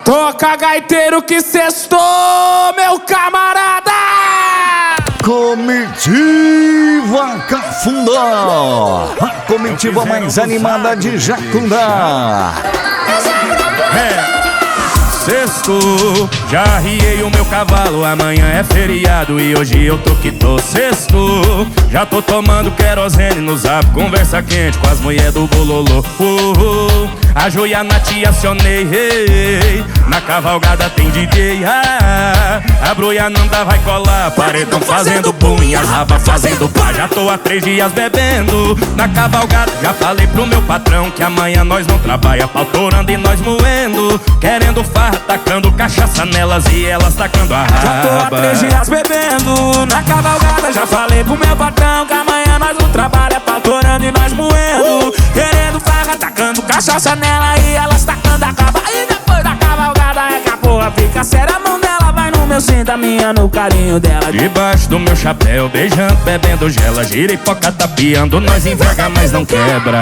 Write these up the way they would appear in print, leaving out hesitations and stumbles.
Toca gaiteiro que sextou, meu camarada! Comitiva Cafundó, a comitiva mais animada de Jacundá. Sexto, já arriei o meu cavalo, amanhã é feriado e hoje eu tô que tô. Sexto, já tô tomando querosene no zap, conversa quente com as mulheres do bololô. A joia na tia acionei, na cavalgada tem DJ. A broia nanda vai colar, paredão fazendo boom e as rabas fazendo pá. Já tô há 3 dias bebendo na cavalgada, já falei pro meu patrão que amanhã nós não trabalha, pautorando e nós moendo, querendo farra, tacando cachaça nelas e elas tacando a raba. Já tô há 3 dias bebendo na cavalgada, já falei pro meu patrão que amanhã nós não trabalha, pautorando e nós moendo, querendo farra, tacando cachaça nela e elas tacando a raba. E depois da cavalgada é que a porra fica séria, a mão dela vai no meu cinto, a minha no carinho dela. Debaixo do meu chapéu, beijando, bebendo gela, gira e poca tapeando, nós enverga, mas não quebra.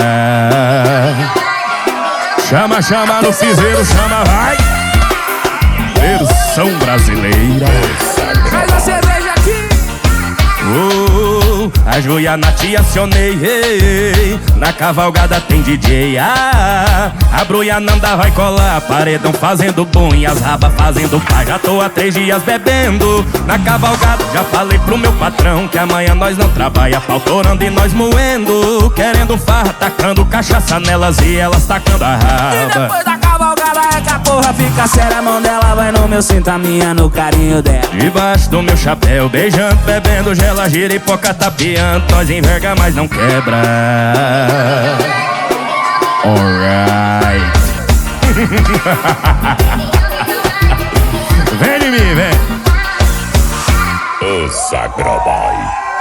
Chama, chama no fizeiro, chama, vai! Versão brasileira. Faz a cerveja aqui. A joia na tia acionei, na cavalgada tem DJ. A broia nanda vai colar, paredão fazendo boom e as rabas fazendo pá. Já tô há 3 dias bebendo na cavalgada, já falei pro meu patrão que amanhã nós não trabalha, pautorando e nós moendo, querendo farra, tacando cachaça nelas e elas tacando a raba. E depois da cavalgada é que a porra fica séria, a mão dela vai no meu cinto, a minha no carinho dela. Debaixo do meu chapéu, beijando, bebendo gela, gira e poca tapeando, nós enverga, mas não quebra. Alright. Vem de mim, vem. O Sagroboy.